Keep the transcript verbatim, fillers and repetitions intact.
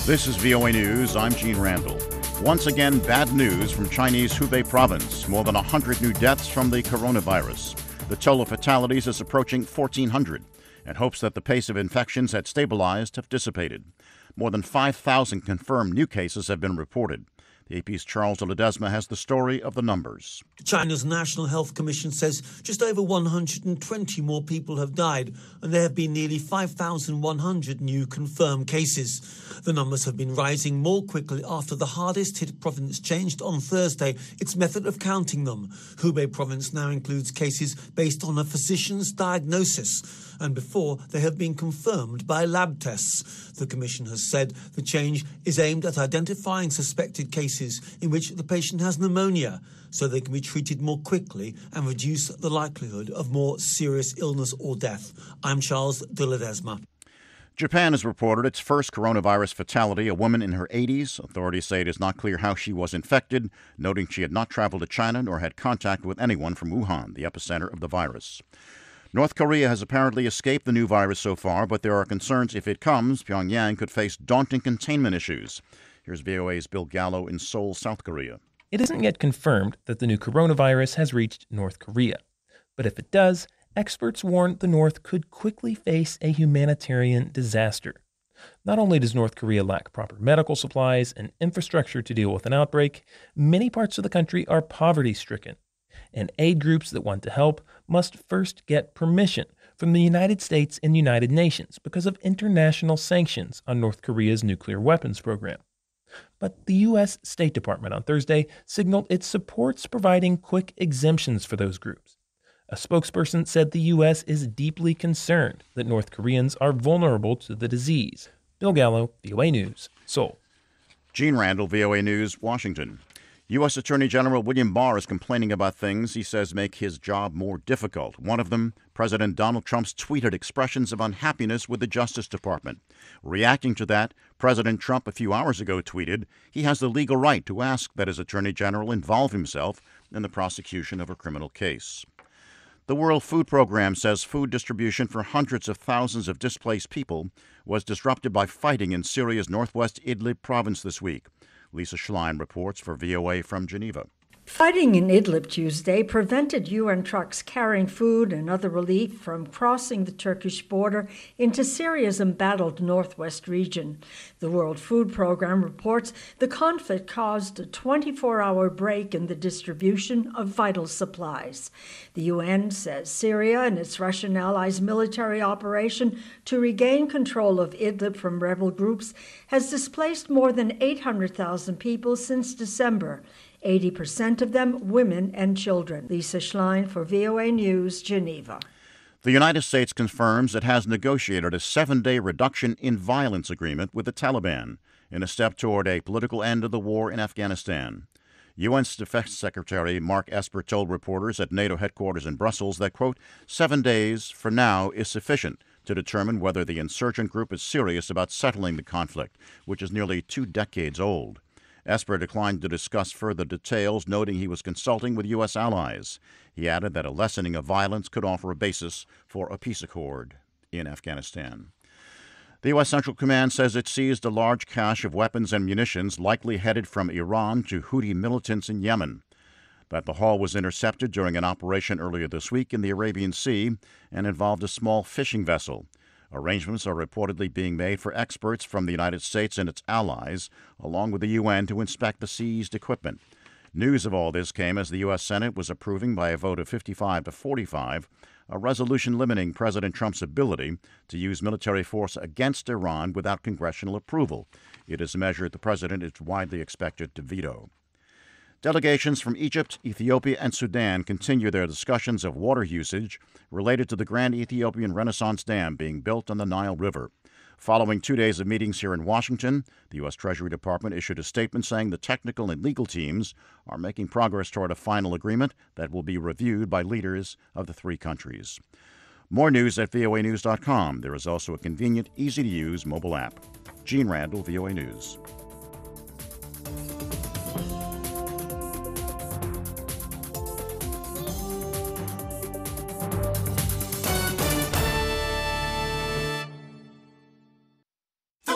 This is V O A News. I'm Gene Randall. Once again, bad news from Chinese Hubei province. More than one hundred new deaths from the coronavirus. The total of fatalities is approaching fourteen hundred, and hopes that the pace of infections had stabilized have dissipated. More than five thousand confirmed new cases have been reported. The A P's Charles de Ledesma has the story of the numbers. China's National Health Commission says just over one hundred twenty more people have died, and there have been nearly five thousand one hundred new confirmed cases. The numbers have been rising more quickly after the hardest-hit province changed on Thursday its method of counting them. Hubei province now includes cases based on a physician's diagnosis, and before they have been confirmed by lab tests. The Commission has said the change is aimed at identifying suspected cases in which the patient has pneumonia, so they can be treated more quickly and reduce the likelihood of more serious illness or death. I'm Charles de Ledesma. Japan has reported its first coronavirus fatality, a woman in her eighties. Authorities say it is not clear how she was infected, noting she had not traveled to China nor had contact with anyone from Wuhan, the epicenter of the virus. North Korea has apparently escaped the new virus so far, but there are concerns if it comes, Pyongyang could face daunting containment issues. Here's V O A's Bill Gallo in Seoul, South Korea. It isn't yet confirmed that the new coronavirus has reached North Korea. But if it does, experts warn the North could quickly face a humanitarian disaster. Not only does North Korea lack proper medical supplies and infrastructure to deal with an outbreak, many parts of the country are poverty-stricken. And aid groups that want to help must first get permission from the United States and United Nations because of international sanctions on North Korea's nuclear weapons program. But the U S State Department on Thursday signaled it supports providing quick exemptions for those groups. A spokesperson said the U S is deeply concerned that North Koreans are vulnerable to the disease. Bill Gallo, V O A News, Seoul. Gene Randall, V O A News, Washington. U S Attorney General William Barr is complaining about things he says make his job more difficult. One of them, President Donald Trump's tweeted expressions of unhappiness with the Justice Department. Reacting to that, President Trump a few hours ago tweeted he has the legal right to ask that his Attorney General involve himself in the prosecution of a criminal case. The World Food Program says food distribution for hundreds of thousands of displaced people was disrupted by fighting in Syria's northwest Idlib province this week. Lisa Schlein reports for V O A from Geneva. Fighting in Idlib Tuesday prevented U N trucks carrying food and other relief from crossing the Turkish border into Syria's embattled northwest region. The World Food Program reports the conflict caused a twenty-four hour break in the distribution of vital supplies. The U N says Syria and its Russian allies' military operation to regain control of Idlib from rebel groups has displaced more than eight hundred thousand people since December. eighty percent of them women and children. Lisa Schlein for V O A News, Geneva. The United States confirms it has negotiated a seven-day reduction in violence agreement with the Taliban in a step toward a political end of the war in Afghanistan. U N Defense Secretary Mark Esper told reporters at NATO headquarters in Brussels that, quote, seven days for now is sufficient to determine whether the insurgent group is serious about settling the conflict, which is nearly two decades old. Esper declined to discuss further details, noting he was consulting with U S allies. He added that a lessening of violence could offer a basis for a peace accord in Afghanistan. The U S Central Command says it seized a large cache of weapons and munitions likely headed from Iran to Houthi militants in Yemen. That the haul was intercepted during an operation earlier this week in the Arabian Sea and involved a small fishing vessel. Arrangements are reportedly being made for experts from the United States and its allies, along with the U N, to inspect the seized equipment. News of all this came as the U S Senate was approving by a vote of fifty-five to forty-five a resolution limiting President Trump's ability to use military force against Iran without congressional approval. It is a measure the president is widely expected to veto. Delegations from Egypt, Ethiopia, and Sudan continue their discussions of water usage related to the Grand Ethiopian Renaissance Dam being built on the Nile River. Following two days of meetings here in Washington, the U S Treasury Department issued a statement saying the technical and legal teams are making progress toward a final agreement that will be reviewed by leaders of the three countries. More news at V O A news dot com. There is also a convenient, easy-to-use mobile app. Gene Randall, V O A News.